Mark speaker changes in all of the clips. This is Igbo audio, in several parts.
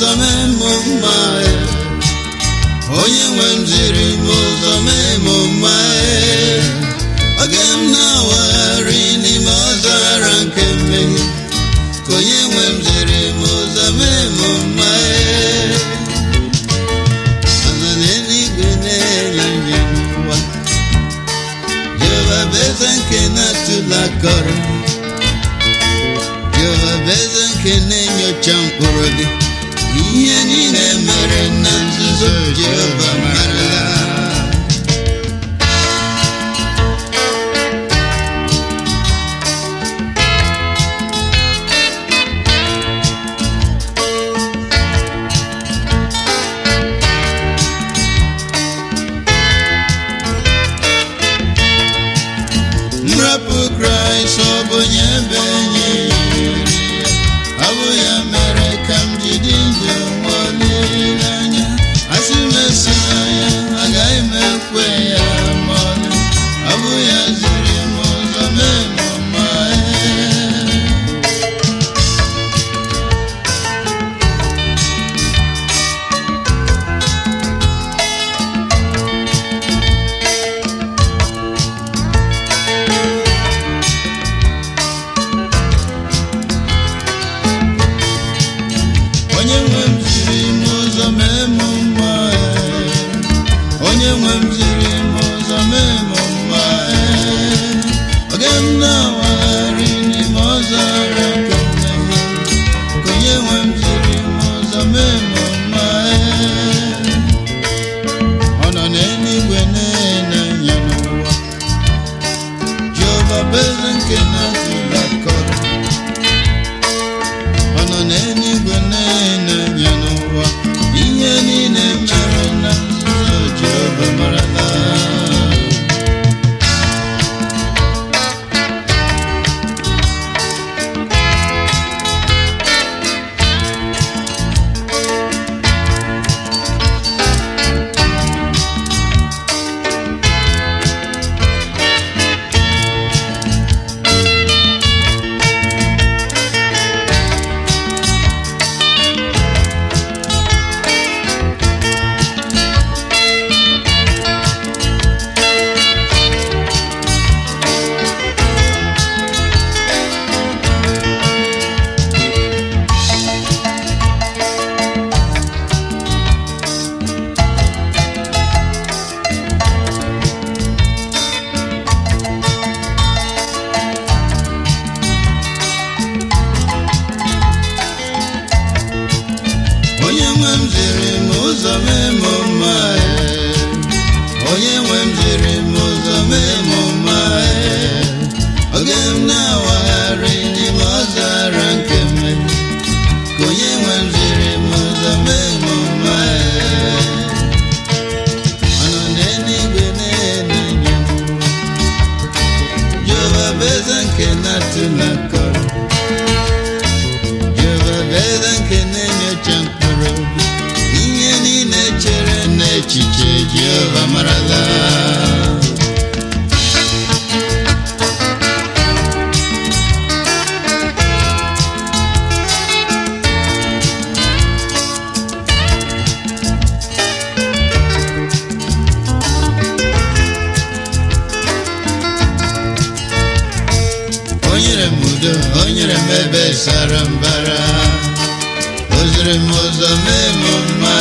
Speaker 1: ụzọ memụma onye nwe m ziri m ụzọ memụma oge m na-awagharị n'ime ọzara nke mmehie ka onye nwe m ziri m ụzọ memụma ọzọ n'eluigwe na-enye nye n'ụwa Jehova bụ eze nke na-atụla akọrọ Jehova bụ eze nke na-enyocha mkpụrụ gị ihe niile mere na nzuzo Jehova mara nrapụ Kraịst ọ bụ onye ebe enyi ọ bụ ya mere ka m jide ndụ nwa olileanya asị m esila ya agaghị m ekwe ya ma ọlị ọ bụ ya ziri m ụzọ memụma onye nwe m ziri m ụzọ memụma onye nwe m ziri m ụzọ memụma oge m na-awagharị n'ime ọzara nke mmehie ka onye nwe m ziri m ụzọ memụma ọ nọ n'eluigwe na-enye anya n'ụwa Jehova bụ eze nke na-atụla akọrọ ọ nọ n'eluigwe na-enye anya n'ụwa ihe niile mere na nzuzo Jehova marala onye nwe m ziri m ụzọ memụma onye nwe m ziri m ụzọ memụma oge m na-awagharị n'ime ọzara nke mmehie ka onye nwe m ziri m ụzọ memụma ọ nọ n'eluigwe na-enye anya n'ụwa Jehova bụ eze nke na-atụla akọrọ Jehova bụ eze nke na-enyocha mkpụrụ obi ihe niile chere n'echiche Jehova marala o nyere m udo o nyere m ebe sara mbara o ziri m ụzọ memụma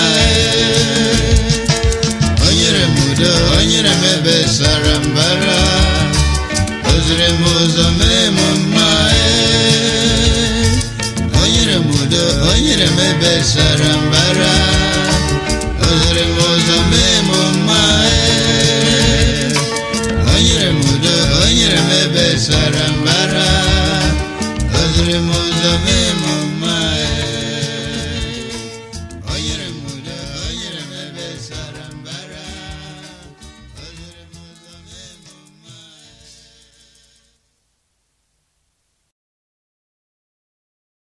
Speaker 1: o nyere m udo o nyere m ebe sara mbara o ziri m ụzọ memụma o nyere m udo o nyere m ebe sara mbara o ziri m ụzọ memụma o nyere m udo o nyere m ebe sara mbara o ziri m ụzọ memụma